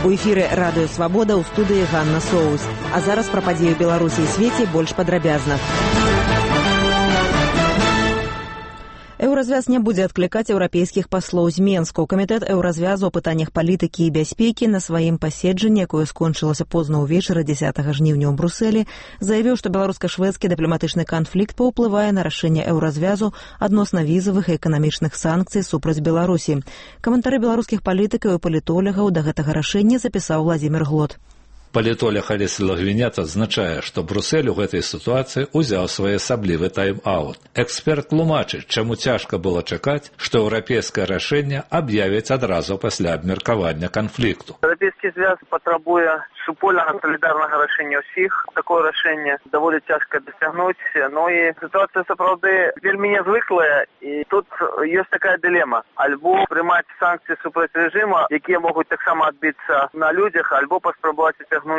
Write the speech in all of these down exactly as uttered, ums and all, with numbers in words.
У эфіры радыё Свабода, ў студыі Ганна Соус. А зараз пра падзеі ў Беларусі і свеце больш падрабязна. Еўразвяз не будзе адклікаць еўрапейскіх паслоў з Менску. Камітэт еўразвязу о пытаннях палітыкі і бяспекі на сваім паседжанні, якое скончылася позна ўвечары дзесятага жніўня ў Брусэлі, заявіў, што беларуска-шведскі дыпламатычны канфлікт паўплывае на рашэнне еўразвязу адносна візавых і эканамічных санкцый супраць Беларусі. Каментары беларускіх палітыкаў і палітолагаў да гэтага рашэння запісаў Владзімір Глот. Палітолог Алесь Лагвінец адзначае, што Брусэль у гэтай сітуацыі ўзяў своеасаблівы тайм-аут. Эксперт тлумачыць, чаму цяжка было чакаць, што еўрапейскае рашэнне аб'явяць адразу пасля абмеркавання канфлікту. Еўрапейскі звяз патрабуе супольнага салідарнага рашэння ўсіх. Такое рашэнне даволі цяжка дасягнуць, но і сітуацыя сапраўды вельмі нязвыклая, і тут ёсць такая дылема. Альбо прымаць санкцыі супраць рэжыма, якія могуць таксама адбіцца на людзях, альбо паспрабаваць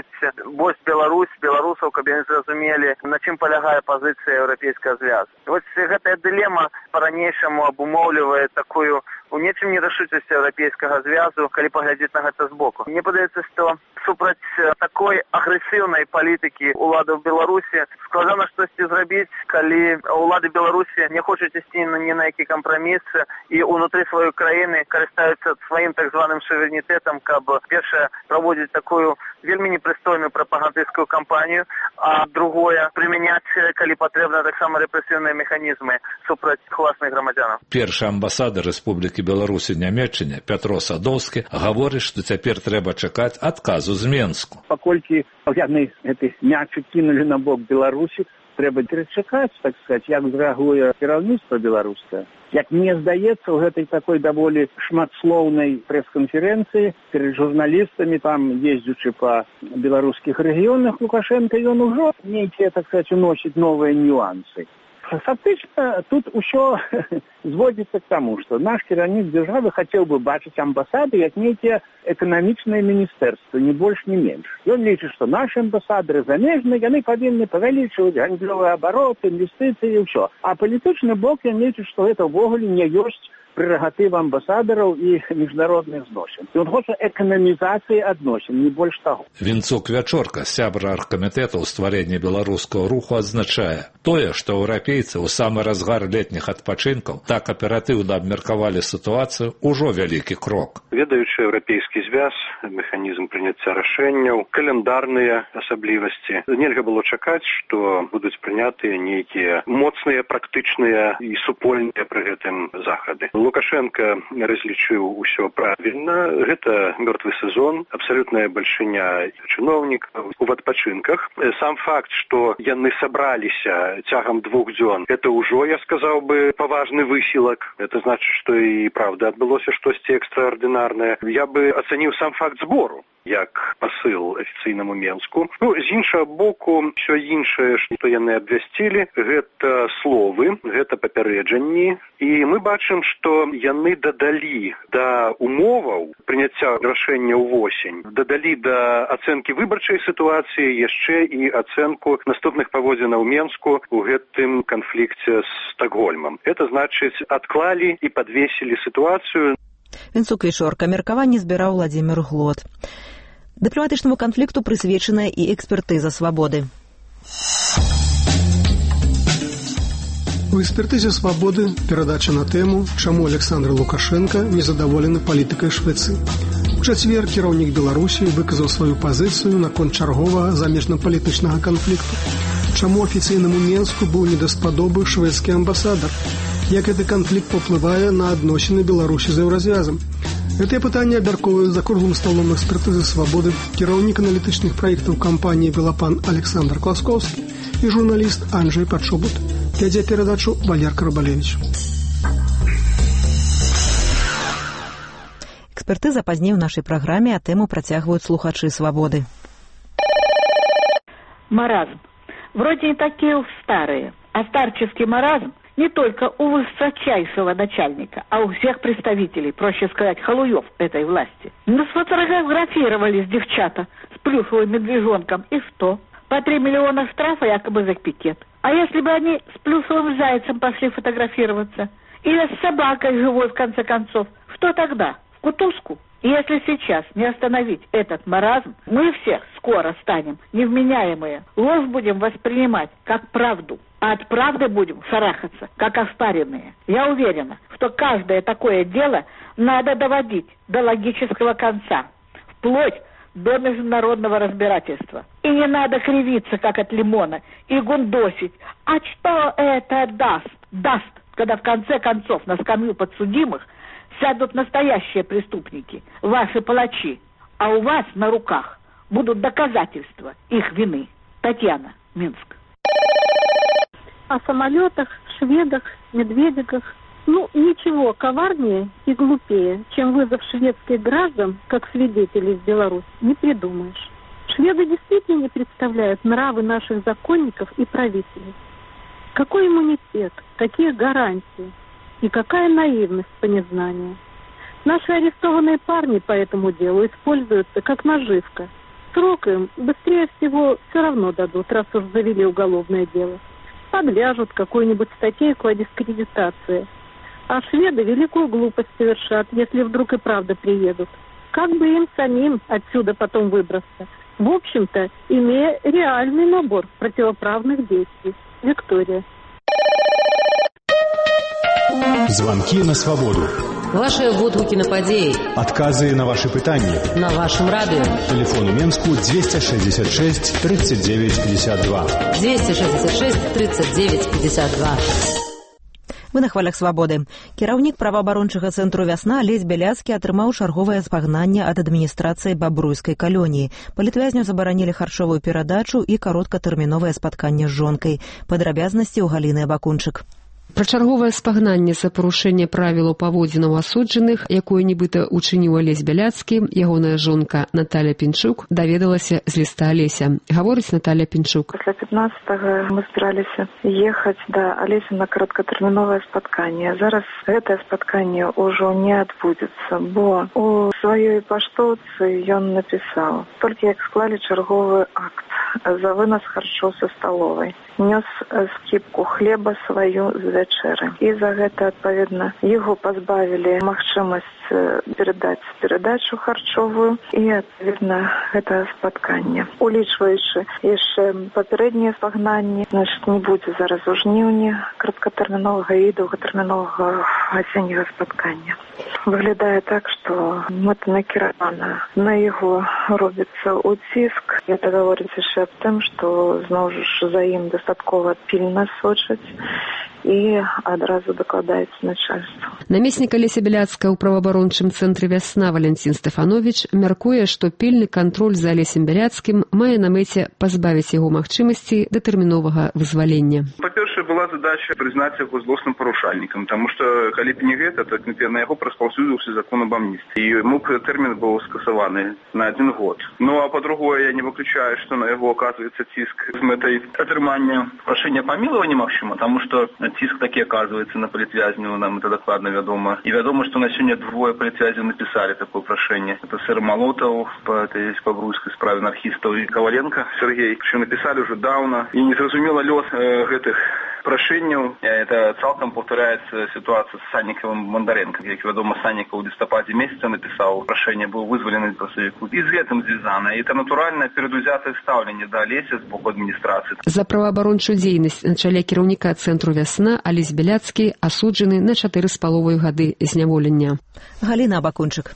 больш Беларусь, беларусаў, каб яны зразумелі, на чым палягае пазіцыя еўрапейскага звязу. Вось гэтая дылема па-ранейшаму абумоўлівае такую у нечым нерашучасць еўрапейскага звязу, калі паглядзець на гэта збоку. Мне падаецца, што супраць такой агрэсіўнай палітыкі уладаў Беларусі складана штосьці зрабіць, калі улады Беларусі не хочуць ісці ні на які кампраміс і ўнутры сваёй краіны карыстаюцца сваім так званым суверэнітэтам, каб першае праводзіць такую вельмі непрыстойную прапагандысцкую кампанію, а другое прымяняць, калі патрэбна, таксама рэпрэсіўныя механізмы супраць уласных грамадзянаў. Першы амбасадар Рэспублікі Беларусь у Нямецчыне Пятро Садоўскі гаворыць, што цяпер трэба чакаць адказу з Менску. Паколькі яны гэты мячы кінулі на бок Беларусі, трэба перачакаць, так сказаць, як зрэагуе кіраўніцтва беларускае. Як мне здаецца, у гэтай такой даволі шматслоўнай прэс-канферэнцыі перад журналістамі, там ездзячы па беларускіх рэгіёнах, Лукашенко ён ужо нейкія, так сказаць, уносіць новыя нюансы. Фактычна тут усё зводзіцца к таму, што наш кіраўнік дзяржавы хацеў бы бачыць амбасады як нейкія эканамічныя міністэрствы, ні больш, ні менш. Ён лічыць, што нашы амбасадары замежныя, яны павінны павялічваць гандлёвы абарот, інвестыцыі і ўсё. А палітычны бок ён лічыць, што гэта ўвогуле не ёсць прэрагатыва амбасадараў і міжнародных зносін. Ён хоча эканамізацыі адносін, не больш таго. Вінцук Вячорка, сябра аргкамітэта ў стварэнні беларускага руху, адзначае, тое, што еўрапейцы ў самы разгар летніх адпачынкаў так аператыўна абмеркавалі сітуацыю, ужо вялікі крок. Ведаючы еўрапейскі звяз, механізм прыняцця рашэнняў, каляндарныя асаблівасці, нельга было чакаць, што будуць прынятыя нейкія моцныя, практычныя і супольныя пры гэтым захады. Лукашенко разлічыў усё правільна. Гэта мёртвы сезон, абсалютная бальшыня чыноўнікаў у адпачынках. Сам факт, што яны сабраліся цягам двух дзён, это ўжо, я сказаў бы, паважны высілак. Это значыць, што і правда адбылося штосьці экстраардынарнае. Я бы ацаніў сам факт збору як пасыл афіцыйнаму Менску. Ну, з іншага боку, ўсё іншае, што яны абвясцілі, гэта словы, гэта папярэджанні, і мы бачым, што яны дадалі да умоваў прыняцця рашэння ўвосень, дадалі да ацэнкі выбарчай сітуацыі яшчэ і ацэнку наступных паводзінаў Менску у гэтым канфлікце з Стакгольмам. Это значыць, адклалі і падвесілі сітуацыю. Вінцук Вячорка меркаванне збіраў Владзімір Глот. Дыпламатычнаму канфлікту прысвечаная і экспертыза «Свабоды». У экспертызе «Свабоды» перадача на тэму, чаму Александр Лукашенко незадаволены палітыкай Швецыі. У чацвер кіраўнік Беларусі выказаў сваю пазіцыю наконт чарговага замежна-палітычнага канфлікту. Чаму афіцыйнаму Менску быў недаспадобы шведскі амбасадар? Як гэты канфлікт паўплывае на адносіны Беларусі з еўразвязам? Гэтыя пытанні абмяркоўваюць за круглым сталом экспертызы «Свабоды» кіраўнік аналітычных праектаў кампаніі «Белапан» Александр Класкоўскі і журналіст Анджэй Падшобут. Вядзе перадачу Валерка Рабалевіч. Экспертыза пазней у нашай праграме, а тэму працягваюць слухачы «Свабоды». Маразм. Вроде не такие уж старые, а старческий маразм не только у высочайшего начальника, а у всех представителей, проще сказать, халуев этой власти. Ну, сфотографировались девчата с плюшевым медвежонком, и что? По три миллиона штрафа якобы за пикет. А если бы они с плюшевым зайцем пошли фотографироваться? Или с собакой живой, в конце концов? Что тогда? В кутузку? И если сейчас не остановить этот маразм, мы все скоро станем невменяемые. Ложь будем воспринимать как правду, а от правды будем шарахаться, как оспаренные. Я уверена, что каждое такое дело надо доводить до логического конца, вплоть до международного разбирательства. И не надо кривиться, как от лимона, и гундосить. А что это даст? Даст, когда в конце концов на скамью подсудимых сядут настоящие преступники, ваши палачи, а у вас на руках будут доказательства их вины. Татьяна, Минск. О самолетах, шведах, медведиках. Ну, ничего коварнее и глупее, чем вызов шведских граждан, как свидетелей в Беларусь, не придумаешь. Шведы действительно не представляют нравы наших законников и правителей. Какой иммунитет, какие гарантии и какая наивность по незнанию. Наши арестованные парни по этому делу используются как наживка. Срок им быстрее всего все равно дадут, раз уж завели уголовное дело. Подвяжут какую-нибудь статейку о дискредитации. А шведы великую глупость совершат, если вдруг и правда приедут. Как бы им самим отсюда потом выбраться? В общем-то, имея реальный набор противоправных действий. Виктория. Звонки на свободу. Ваши водгуки на падеи. Отказы на ваши пытания. На вашем радио. Телефон у Менску двести шестьдесят шесть тридцать девять пятьдесят два. двести шестьдесят шесть тридцать девять пятьдесят два. Вы на хвалях свабоды. Кіраўнік праваабарончага цэнтру «Вясна» Алесь Бяляцкі атрымаў чарговае спагнанне ад адміністрацыі бабруйскай калоніі. Палітвязню забаранілі харчовую перадачу і кароткатэрміновае спатканне з жонкай. Падрабязнасці ў Галіны Абакунчык. Пра чарговае спагнанне за парушэнне правілаў паводзінаў асуджаных, якое нібыта учыніў Алесь Бяляцкі, ягоная жонка Наталья Пінчук даведалася з ліста Алеся. Гаворыць Наталья Пінчук. Пасля пятнадцатага мы збіраліся ехаць да Алеся на кароткатэрміновае спатканне. Зараз гэтае спатканне ўжо не адбудзецца, бо у сваёй паштоўцы ён напісаў: толькі як склалі чарговы акт за вынос харчоў са сталовай, нёс скіпку хлеба сваю з вячэры. І за гэта, адпаведна, яго пазбавілі магчымасць перадаць перадачу харчовую і, адпаведна, гэта спатканне. Улічваючы яшчэ папярэднія спагнанні, значыць, не будзе зараз у жніўні кароткатэрміновага і доўгатэрміновага асенняга спаткання. Выглядае так, што мэтанакіравана на яго робіцца ўціск. Гэта гаворыць яшчэ аб тым, што зноў ж за ім дастаткова пільна сочаць і адразу дакладаецца начальство. Намеснік Алеся Бяляцкага ў праваабарончым цэнтры «Вясна» Валентин Стефанович мяркуе, што пільны кантроль за Алесем Бяляцкім мае на мэце пазбавіць яго магчымасці датэрміновага вызвалення. Па-першае, была задача прызнаць яго злосным парушальнікам, таму што калі б не гэта, то на яго распаўсюдзіўся закон об амністыі. І яму тэрмін быў скасаваны на адзін год. Ну а па-другое, я не выключаю, што на яго аказваецца ціск з мэтай атрымання прашэння памілавання магчыма, таму што ціск такі аказваецца на палітвязню, нам это дакладна вядома. І вядома, што на сёння двое палітвязняў напісалі такое прашэнне. Это сэр Малотаў па этой бабруйскай справе анархістаў і Каваленко Сергей, што напісалі ўжо даўна. І незразумела лёс э, гэтых прашэнняў. Это цалкам паўтараецца сітуацыя з Саннікавым Мандарэнкам. Як вядома, Саннікаў у лістападзе месяца напісаў прашэнне, быў вызвалены з красавіку. І з гэтым звязана. І это натуральна перадузятае стаўленне да Алеся з боку адміністрацыі. За праваабарончую дзейнасць на чале кіраўніка цэнтру «Вясна» Алесь Бяляцкі асуджаны на чатыры з паловай гады зняволення. Галіна Абакунчык.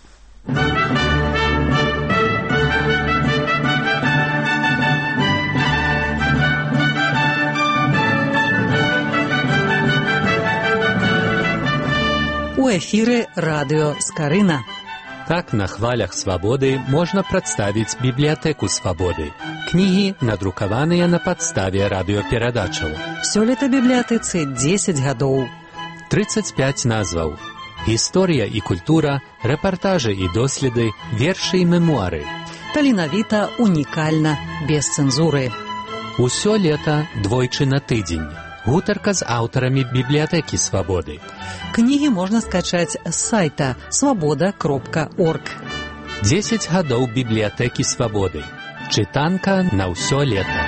У эфіры радыё Скарына. Так на хвалях свабоды можна прадставіць бібліятэку свабоды. Кнігі, надрукаваныя на падставе радыёперадачаў. Сёлета бібліятэцы дзесяць гадоў. трыццаць пяць назваў. Гісторыя і культура, рэпартажы і доследы, вершы і мемуары. Таленавіта, унікальна, без цэнзуры. Усё лета двойчы на тыдзень. Гутарка з аўтарамі бібліятэкі свабоды. Кнігі можна скачаць з сайта свабода кропка орг. дзесяць гадоў бібліятэкі свабоды. Чытанка на ўсё лета.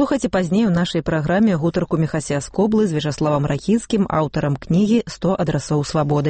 Слухайце пазней у нашай праграме гутарку Міхася Скоблы з Вячаславам Рахіцкім, аўтарам кнігі «сто адрасоў свабоды».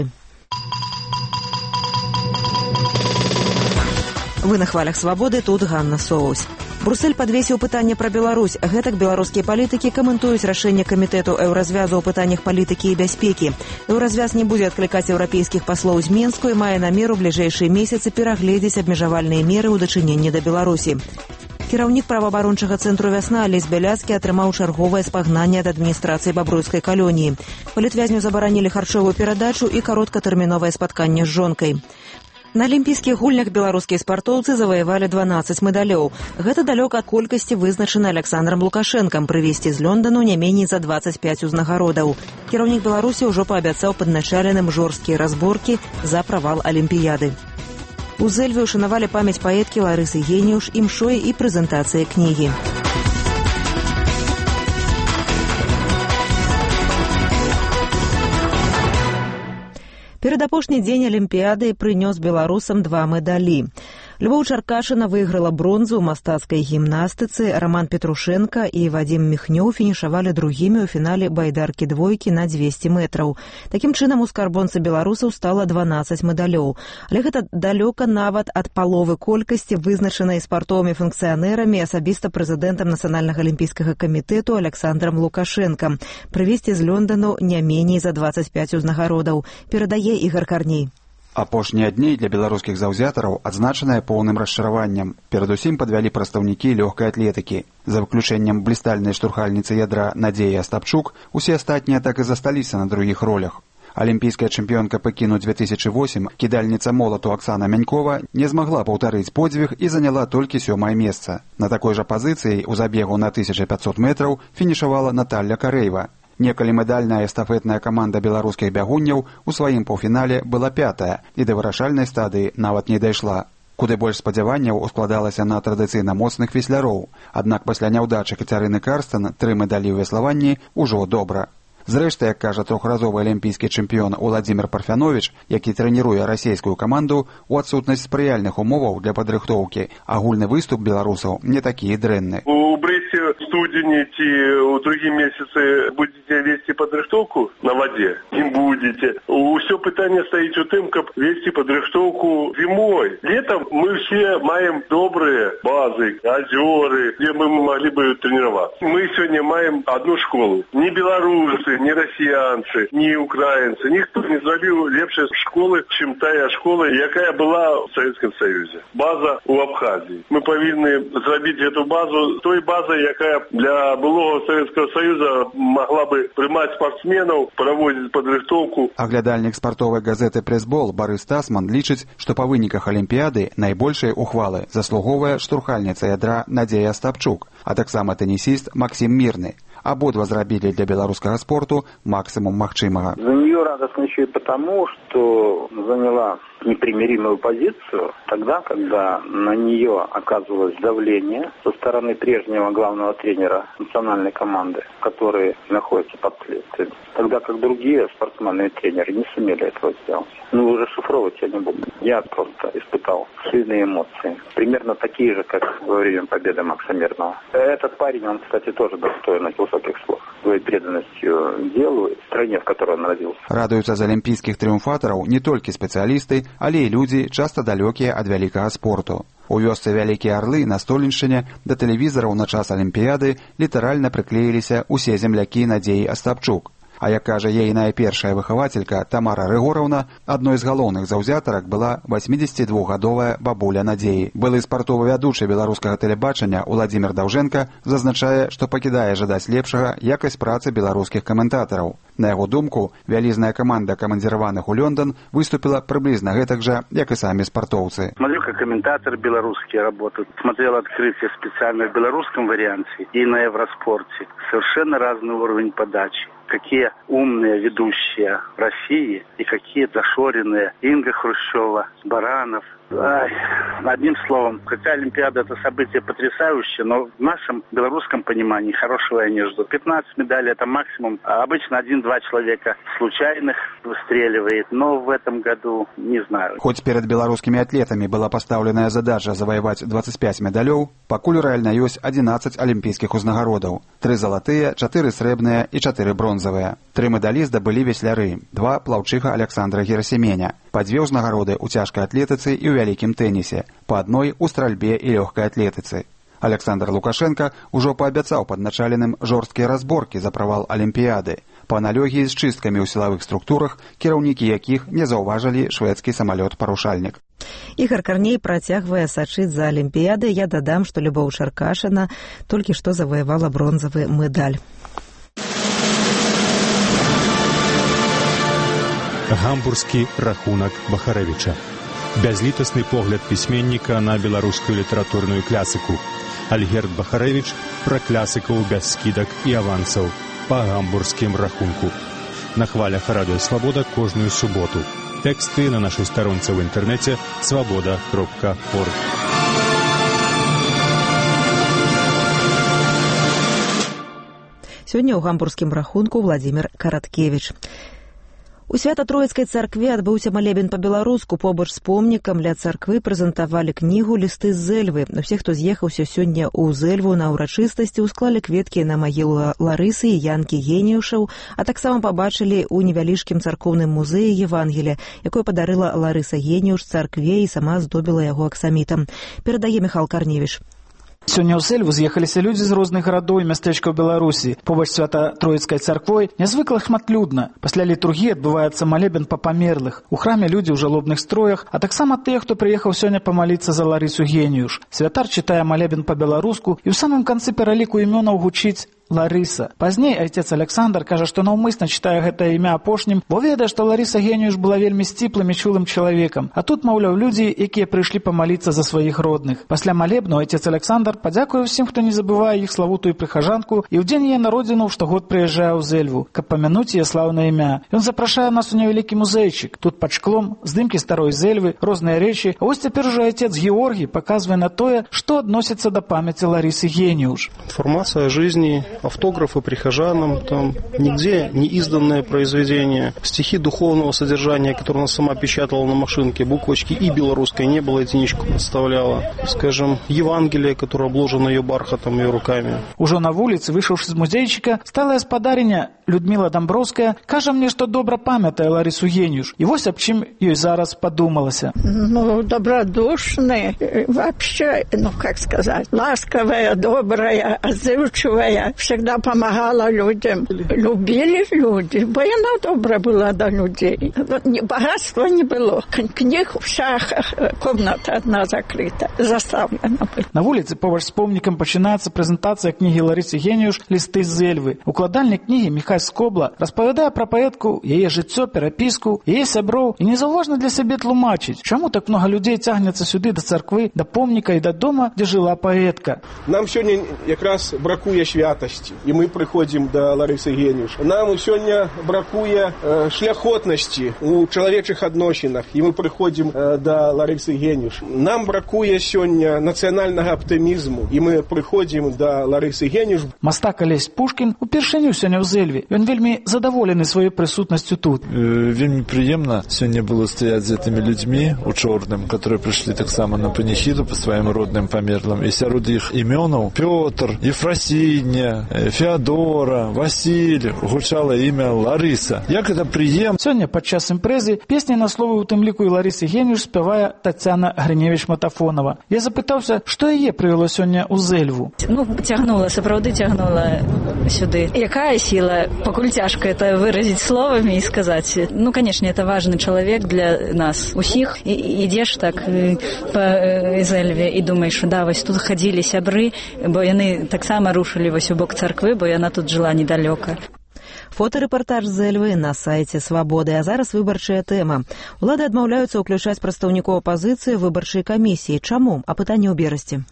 Вы на хвалях свабоды, тут Ганна Соус. Брусэль падвесіў пытанне пра Беларусь. Гэтак беларускія палітыкі каментуюць рашэнне камітэту Еўразвязу ў пытаннях палітыкі і бяспекі. Еўразвяз не будзе адклікаць еўрапейскіх паслоў з Менску і мае намер у бліжэйшыя месяцы перагледзець абмежавальныя меры ў дачыненні да Беларусі. Кіраўнік праваабарончага цэнтру «Вясна» Алесь Бяляцкі атрымаў чарговае спагнанне ад адміністрацыі бабруйскай калоніі. Палітвязню забаранілі харчовую перадачу і кароткатэрміновае спатканне з жонкай. На алімпійскіх гульнях беларускія спартоўцы заваявалі дванаццаць медалёў. Гэта далёка ад колькасці, вызначана Александрам Лукашэнкам, прывезці з Лондану не меней за дваццаць пяць узнагародаў. Кіраўнік Беларусі ўжо паабяцаў падначаленым жорсткія разборкі за правал алімпіяды. У Зэльве ушанавалі памяць паэткі Ларысы Геніуш імшой і прэзентацыяй кнігі. Перадапошні дзень алімпіяды прынёс беларусам два медалі. Львоў Чаркашына выйграла бронзу ў мастацкай гімнастыцы, Роман Петрушенко і Вадзім Міхнёў фінішавалі другімі ў фінале байдаркі двойкі на дзвесце метраў. Такім чынам, у скарбонцы беларусаў стала дванаццаць медалёў. Але гэта далёка нават ад паловы колькасці, вызначанай спартовымі функцыянэрамі, асабіста прэзідэнтам Нацыянальнага алімпійскага камітэту Александрам Лукашэнкам. Прывезці з Лондану не меней за дваццаць пяць узнагародаў. Перадае Ігар Карней. Апошнія дні для беларускіх заўзятараў адзначаныя поўным расчараваннем. Перадусім падвялі прадстаўнікі лёгкай атлетыкі. За выключэннем блістальнай штурхальніцы ядра Надзеі Астапчук, усе астатнія так і засталіся на другіх ролях. Алімпійская чэмпіёнка Пекіну две тысячы восем, кідальніца молату Аксана Мянькова, не змагла паўтарыць подзвіг і заняла толькі сёмае месца. На такой жа пазіцыі ў забегу на тысяча пятьсот метраў фінішавала Наталля Карэева. Некалі медальная эстафетная каманда беларускіх бягунняў у сваім паўфінале была пятая і да вырашальнай стадыі нават не дайшла. Куды больш спадзяванняў ускладалася на традыцыйна моцных весляроў, аднак пасля няўдачы Кацярыны Карстан тры медалі ў веславанні ўжо добра. Зрэшты, як кажа трохразовы алімпійскі чэмпіён Уладзімір Парфяновіч, які трэніруе расійскую каманду, у адсутнасць спрыяльных умоваў для падрыхтоўкі, агульны выступ беларусаў не такі і дрэнны. У Брэсце в студзені ці ў другім месяцы будзеце весці падрыхтоўку на вадзе? Не будзеце. Усё пытанне стаіць у тым, каб весці падрыхтоўку зімой. Летом мы все маем добрыя базы, азёры, дзе мы маглі бы трэніравацца. Мы сёння маем одну школу. Не беларусы, ні расіянцы, ні украінцы. Ніхто не зрабіў лепшай школы, чым тая школа, якая была ў Савецкім Саюзе. База ў Абхазіі. Мы павінны зрабіць эту базу той базай, якая для былога Савецкага Саюза магла бы прымаць спартсменаў, праводзіць падрыхтоўку. Аглядальнік спартовай газеты «Прэсбол» Барыс Тасман лічыць, што па выніках алімпіяды найбольшай ухвалы заслуговая штурхальніца ядра Надзея Астапчук, а таксама тэнісіст Максім Мірны. Ободва зрабілі для беларускага спорту максимум магчымага. За нее радостно еще и потому, что заняла непримиримую позицию тогда, когда на нее оказывалось давление со стороны прежнего главного тренера национальной команды, который находится под следствием. Тогда как другие спортсмены и тренеры не сумели этого сделать. Ну, расшифровывать я не буду. Я просто испытал сильные эмоции. Примерно такие же, как во время победы Макса Мирного. Этот парень, он, кстати, тоже достоин высоких слов. Своей преданностью делу и стране, в которой он родился. Радуюцца з алімпійскіх трыумфатараў не толькі спецыялісты, але і людзі, часта далёкія ад вялікага спорту. У вёсцы Вялікія Арлы на Століншчыне да тэлевізараў на час алімпіяды літаральна прыклеіліся усе землякі Надзеі Астапчук. А як кажа ейная першая выхавацелька Тамара Рыгораўна, адной з галоўных заўзятарак была васьмідзесяцідвухгадовая бабуля Надзеі. Былы спартовы вядучы беларускага тэлебачання Уладзімір Даўжэнка зазначае, што пакідае жадаць лепшага якасць працы беларускіх каментатараў. На яго думку, вялізная каманда камандзіраваных у Лондон выступила прыблізна гэтак жа, як і самі спартоўцы. Смотрю, как комментаторы белорусские работают. Смотрел открытие специально в белорусском варианте и на Евроспорте. Совершенно разный уровень подачи. какие умные ведущие России и какие зашоренные. Инга Хрущева, Баранов. Ай, одним словом, хотя Олимпиада — это событие потрясающее, но в нашем белорусском понимании хорошего я не жду. пятнадцать медалей — это максимум. А обычно один-два человека случайных выстреливает, но в этом году не знаю. Хоть перед белорусскими атлетами была поставленная задача завоевать двадцать пять медалёў, пакуль рэальна ёсць одиннадцать алімпійскіх узнагародаў. Тры залатыя, чатыры срэбныя і чатыры бронзавыя. Тры медалі здабылі весляры, два плаўчыха Александра Герасименя, па дзве ўзнагароды ў цяжкай атлетыцы і ў вялікім тэнісе, па адной у стральбе і лёгкай атлетыцы. Александр Лукашенко ўжо паабяцаў падначаленым жорсткія разборкі за правал Алімпіяды, па аналогіі з чысткамі ў сілавых структурах, кіраўнікі якіх не заўважылі шведскі самалёт-парушальнік. Ігар Карней працягвае сачыць за Алімпіядай. Я дадам, што Любоў Чаркашына толькі што заваявала бронзавы медаль. Гамбургскі рахунак Бахарэвіча. Бязлітасны погляд пісьменніка на беларускую літаратурную клясыку. Альгерд Бахарэвіч пра клясыкаў без скідак і авансаў па гамбургскім рахунку. На хвалях Радыё Свабода кожную суботу. Тэксты на нашай старонцы ў інтэрнэце свабода кропка орг. Сёння ў гамбургскім рахунку Владзімір Караткевіч. У Свята-Троіцкай царкве адбыўся малебен па-беларуску. Побач з помнікам ля царквы прэзентавалі кнігу «Лісты з Эльвы». Усе, хто з'ехаўся сёння ў Эльву на ўрачыстасці, усклалі кветкі на магілу Ларысы і Янкі Геніюшаў, а таксама пабачылі ў невялічкім царкоўным музеі Евангелія, якое падарыла Ларыса Геніюш царкве і сама здобіла яго аксамітам. Перадае Міхал Карневіш. Сёння ў Сельву з'ехаліся людзі з розных гарадоў і мястэчкаў Беларусі. Побач Свята-Троіцкай царквой нязвыкла шматлюдна. Пасля літургіі адбываецца малебен па памерлых. У храме людзі ў жалобных строях, а таксама тыя, хто прыехаў сёння памаліцца за Ларысу Геніюш. Святар чытае малебен па-беларуску і ў самым канцы пераліку імёнаў гучыць Ларыса. Пазней айцец Александр кажа, што наўмысна чытае гэтае імя апошнім, бо ведае, што Ларыса Геніюш была вельмі сціплым і чулым чалавекам. А тут, маўляў, людзі, якія прыйшлі памаліцца за сваіх родных. Пасля малебну айцец Александр падзякуе ўсім, хто не забывае іх славутую прыхажанку, і ў дзень яе народзінаў штогод прыязджае ў Зельву, каб памянуць яе слаўнае імя. Ён запрашае нас у невялікі музейчык. Тут пад шклом здымкі старой Зельвы, розныя рэчы. А вось цяпер ужо айцец Георгій паказвае на тое, што адносіцца да памяці Ларысы Геніюш. Информация о жизни, автографы прихожанам, там нигде не изданное произведение, стихи духовного содержания, которые она сама печатала на машинке, буквочки и белорусской не было, единичку представляла. Скажем, Евангелие, которое обложено ее бархатом, ее руками. Уже на улице, вышедши из музейчика, сталая спадарыня Людмила Домбровская кажа мне, что добра памятае Ларису Геніюш. И вось об чым ёй зараз подумалася. Ну, добродушная, вообще, ну, как сказать, ласковая, добрая, отзывчивая, всегда помогала людям. Любили люди, бо она добра была до людей. Богатства не было. Книг вся комната одна закрыта, заставлена. На улице побач с помником пачынаецца прэзентацыя кнігі Ларысы Геніюш «Лісты з Эльвы». Укладальнік кнігі Міхай Скобла распавядае пра паэтку, яе жыццё, перапіску, яе сяброў і незаўважна для сябе тлумачыць, чаму так много людзей цягнецца сюды да царквы, да помніка і да дома, дзе жыла паэтка. Нам сёння якраз бракуе святасці, і мы прыходзім да Ларысы Геніюш. Нам сёння бракуе э, шляхотнасці у чалавечых адносінах, і мы прыходзім э, да Ларысы Геніюш. Нам бракуе сёння нацыянальнага аптымізму, і мы прыходзім да Ларысы Геніюш. Мастак Алесь Пушкін упершыню сёння ў Зельве. Ён вельмі задаволены сваёй прысутнасцю тут. Э, вельмі прыемна сёння было стаяць з гэтымі людзьмі у чорным, которые прыйшлі таксама на паніхіду па сваім родным памерлым. І сярод іх імёнаў Пётр, Ефрасіня, Феадора, Васіль, гучала імя Ларыса. Як гэта прыемна. Сёння падчас імпрэзы песні на словы у тым ліку і Ларысы Геніюш спявае Тацяна Гриневіч-Матафонова. Я запытаўся, што яе прывяло сёння ў Зельву. Ну, цягнула, сапраўды цягнула сюды. Якая сила? Пакуль цяжка это выразіць словамі і сказаць. Ну, конечно, это важный человек для нас усіх. І ідзеш так па Зельве і думаеш, да, вось тут хадзілі сябры, бо яны таксама рушылі вось у бок царквы, бо яна тут жыла недалёка. Фотарэпартаж з Эльвы на сайце Свабоды. А зараз выбарчая тэма. Улады адмаўляюцца ўключаць прадстаўнікоў апазіцыі выбарчай камісіі. Чаму? А пытанне ў Берасці.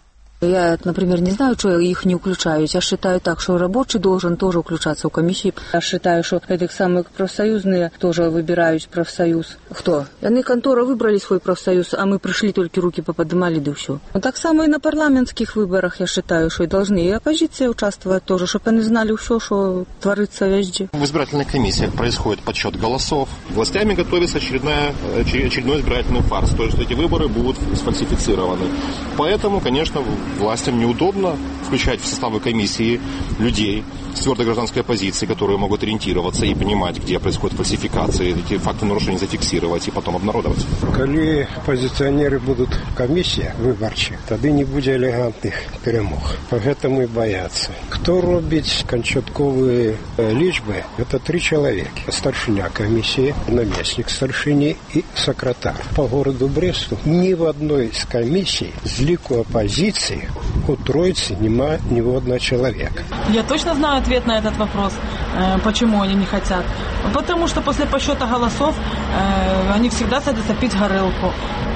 Я, например, не знаю, что их не включают. Я считаю так, что рабочий должен тоже включаться в комиссии. Я считаю, что этих самых профсоюзные тоже выбирают профсоюз. Кто? Они контора выбрали свой профсоюз, а мы пришли, только руки поподнимали, да все. Вот так само и на парламентских выборах, я считаю, что и должны и оппозиция участвовать тоже, чтобы они знали все, что творится везде. В избирательных комиссиях происходит подсчет голосов. Властями готовится очередная, очередной избирательный фарс. То есть эти выборы будут сфальсифицированы. Поэтому, конечно, властям неудобно включать в составы комиссии людей с твердой гражданской позицией, которые могут ориентироваться и понимать, где происходят фальсификации, эти факты нарушений зафиксировать и потом обнародовать. Коли оппозиционеры будут в комиссии выборчей, тогда не будет элегантных перемог. Поэтому и боятся. Кто робить кончатковые личбы? Это три человека. Старшиня комиссии, наместник старшини и секретарь. По городу Бресту ни в одной из комиссий с лику оппозиции у троицы нема ни одного человека. Я точно знаю ответ на этот вопрос, почему они не хотят. Потому что после подсчета голосов они всегда садятся пить горелку.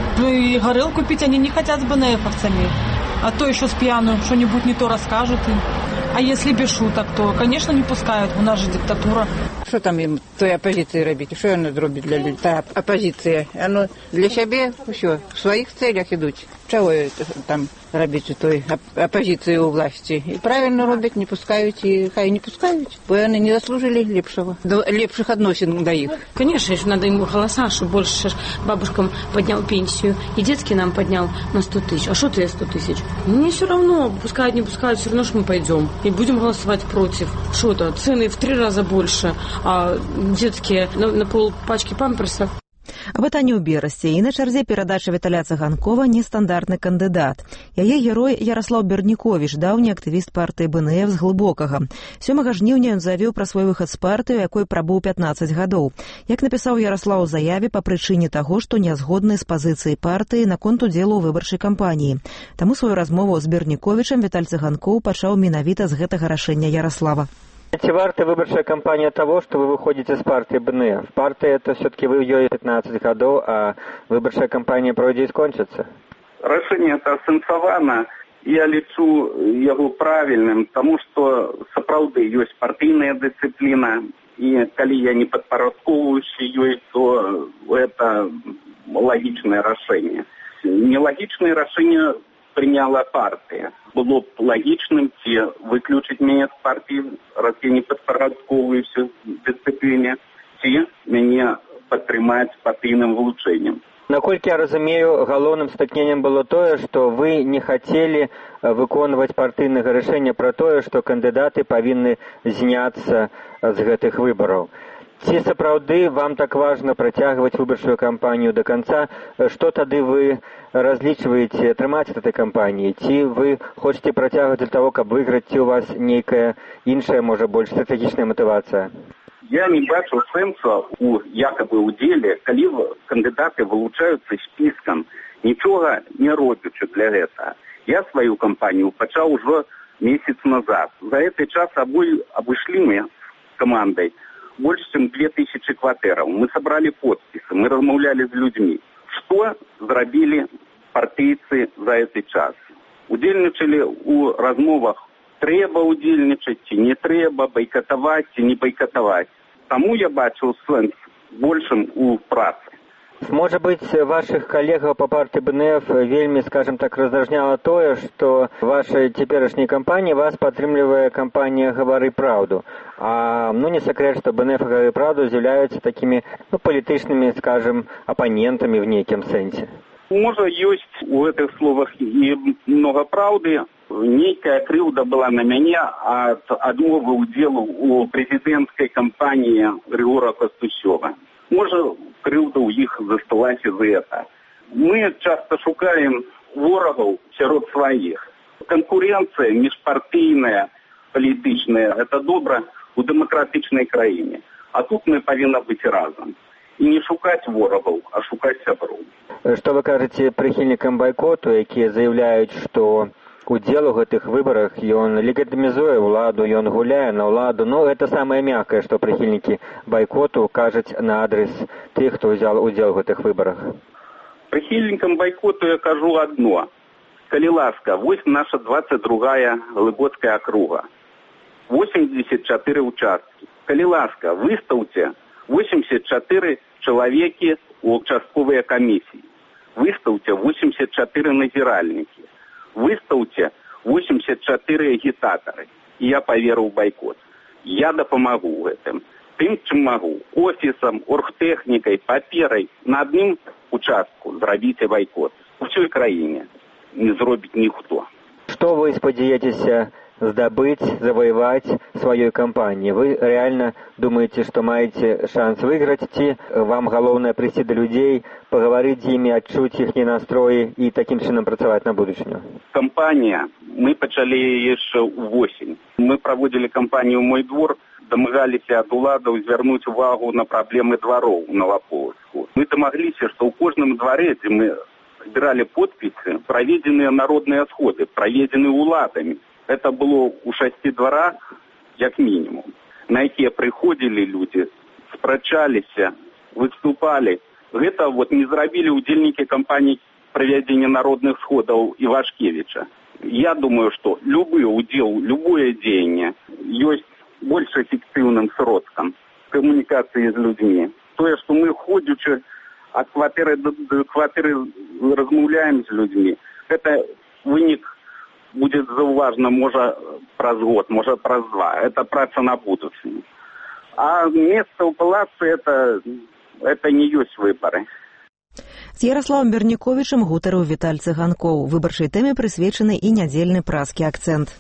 И горелку пить они не хотят с БНФовцами. А то еще с пьяну что-нибудь не то расскажут им. А если без шуток, то, конечно, не пускают. У нас же диктатура. Що там їм тої опозиції робити? Що вони зроблять для людей? Та опозиція, воно для себе, що, в своїх целях ідуть. Чого там робити тої опозиції у власті? І правильно роблять, не пускають, і хай не пускають, бо вони не заслужили лепшого, лепших относин до їх. Конечно, еще надо ему голоса, чтобы больше бабушкам поднял пенсию, и детский нам поднял на сто тысяч. А что ты сто тысяч? Мне все равно, пускают, не пускают, все равно, что мы пойдем. И будем голосовать против. Что то цены в три раза больше, а детские на, на пол пачки памперсов. А пытанне ў Берасці і на чарзе перадачы Віталя Цыганкова нестандартны кандыдат. Яе герой Яраслаў Берніковіч, даўні актывіст партыі БНФ з Глыбокага. сёмага жніўня ён заявіў пра свой выхад з партыі, якой прабыў пятнаццаць гадоў. Як напісаў Яраслаў у заяве, па прычыне таго, што не згодны з пазіцыяй партыі наконт удзелу ў выбарчай кампаніі. Таму сваю размову з Берніковічам Віталь Цыганкоў пачаў менавіта з гэтага рашэння Яраслава. Ці варта выбарчая кампанія того, что вы выходите с партии БНФ? Партия это все-таки вы в ее пятнадцать годов, а выбарчая кампания пройдзе и скончится. Рашэнне это асэнсавана, я лічу яго правільным, тому что сапраўды ёсць партыйная дысцыпліна, і калі я не падпарадкоўваюся ёй, то это логичное рашэнне. Нелогичное рашэнне приняла партия. Было б логичным ці выключить меня з партии, раз я не подпарадковываюся дисциплине, ці мяне падтрымаць партийным вылучением. Наколькі я разумею, галоўным стыкненнем было тое, што вы не хацелі выконваць партыйнага рашэння пра тое, што кандыдаты павінны зняцца з гэтых выбараў. Ці сапраўды вам так важна працягваць выбарчую кампанію до конца? Што тады вы разлічваеце атрымаць ад этой кампаніі? Ці вы хочаце працягваць для того, каб выйграць, ці у вас нейкая іншая, можа, больш стратэгічная матывацыя? Я не бачу сэнсу у якобы удзеле, калі кандыдаты вылучаюцца спіскам, нічога не робячы для гэтага. Я сваю кампанію пачаў ужо месяц назад. За гэты час абой абышлі мы камандай больше, чем две тысячи кватэраў. Мы собрали подписы, мы размаўлялі з людьми. Что зрабілі партыйцы за этот час? Удзельнічалі у размовах, трэба удзельнічаць ці не трэба, байкатаваць ці не байкатаваць. Таму я бачыў сэнс большым у працы. Может быть, ваших коллег по партии БНФ вельми, скажем так, раздражняло тое, что в вашей теперешней кампании вас падтрымлівае кампания «Гавары правду». А ну не секрет, что БНФ и «Гавары правду» являются такими ну, политичными, скажем, оппонентами в неким сенсе. Может, есть у этих словах и много правды. Некая крыўда была на мяне от адмовы удзелу у президентской кампании Григора Костусёва. Может, крыўда у іх засталася за это. Мы часто шукаем ворогов сярод своих. Конкуренция межпартийная, политичная, это добро у демократичной краине. А тут мы повинны быть разом. И не шукать ворогов, а шукать сяброў. Что вы кажете прихильникам бойкоту, якія заявляют, что удзел у гэтых выборах, ён легітимизуе ўладу, ён гуляе на ўладу. Но это самое мягкое, что прихильники бойкоту кажуць на адрес тех, кто взял удзел в гэтых выборах. Прихильникам бойкоту я кажу одно. Калі ласка, вось наша двадцать другая Глыбоцкая округа. восемьдесят четыре участки. Калі ласка, выстаўце восемьдесят четыре человеки у участковые комиссии. Выставьте восемьдесят четыре назиральники. Выставьте восемьдесят четыре агитаторы. И я поверю в бойкот. Я допомогу в этом. Тем, чем могу. Офисом, оргтехникой, паперой. На одном участку зробите бойкот. У всей краине не зробить никто. Что вы сподеетесь здобыть, завоевать своей компании? Вы реально думаете, что маете шанс выиграть? Ці вам головне прийти до людей, поговорить с ними, отчуть их настрои и таким чином працевать на будущее? Компания, мы начали еще в осень. Мы проводили кампанию «Мой двор», домагались от уладов звернуть увагу на проблемы дворов у Новополоцку. Мы домоглись, что у каждом дворе, где мы собирали подписи, проведенные народные сходы, проведенные уладами. Это было у шести дворах, как минимум, на якія приходили люди, спрачалися, выступали. Это вот не зробили удельники кампании проведения народных сходов Ивашкевича. Я думаю, что любой удел, любое деяние есть больше эффективным сродком коммуникации с людьми. То есть, что мы ходячи от квартиры до, до квартиры размовляем с людьми, это вынік будет зауважено, может, праз год, может, праз два. Это праца на будущее. А место у палаца это, это не есть выборы. З Ярославом Берніковічем гутарыў Віталь Цыганкоў. Выбарчай тэме прысвечаны і нядзельны празкі акцэнт.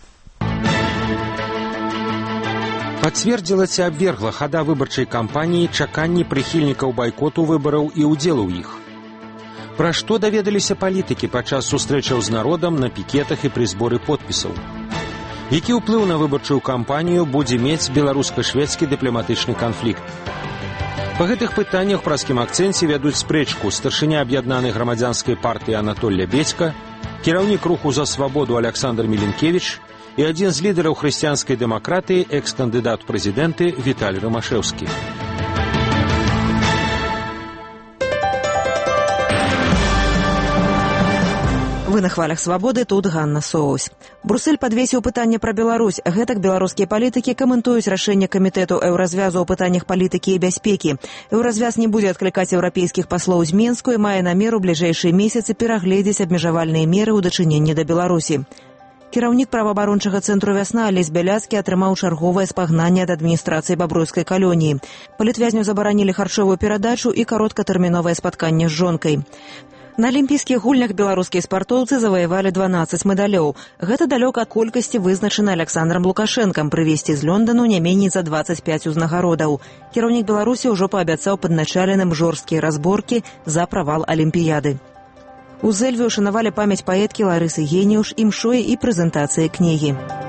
Пацвердзілася абвергла хада выбарчай кампаніі чаканні прыхільнікаў байкоту выбараў і ўдзелу ў іх. Пра што даведаліся палітыкі падчас сустрэчаў з народам на пікетах і пры зборы подпісаў? Які ўплыў на выбарчую кампанію будзе мець беларуска-шведскі дыпламатычны канфлікт? Па гэтых пытаннях празкім акцэнце вядуць спрэчку старшыня аб'яднанай грамадзянскай партыі Анатолля Бедзька, кіраўнік руху за свабоду Александр Міленкевіч і адзін з лідараў хрысціянскай дэмакратыі экс-кандыдат у прэзідэнты Віталь Рымашэўскі. Вы на хвалях свабоды, тут Ганна Соусь. Брусэль падвесіў пытанне пра Беларусь. Гэтак беларускія палітыкі каментуюць рашэнне камітэту Еўразвязу ў пытаннях палітыкі і бяспекі. Еўразвяз не будзе адклікаць еўрапейскіх паслоў з Менску і мае намер у бліжэйшыя месяцы перагледзець абмежавальныя меры ў дачыненні да Беларусі. Кіраўнік праваабарончага цэнтру «Вясна» Алесь Бяляцкі атрымаў чарговае спагнанне ад адміністрацыі бабруйскай калоніі. Палітвязню забаранілі харчовую перадачу і кароткатэрміновае спатканне з жонкай. На алімпійскіх гульнях беларускія спартоўцы заваявалі дванаццаць медалёў. Гэта далёка ад колькасці, вызначана Александром Лукашэнкам, прывезці з Лондану не меней за дваццаць пяць узнагародаў. Кіраўнік Беларусі ўжо паабяцаў падначаленым жорсткія разборкі за правал алімпіяды. У Зэльве ушанавалі памяць паэткі Ларысы Геніуш імшой і прэзентацыяй кнігі.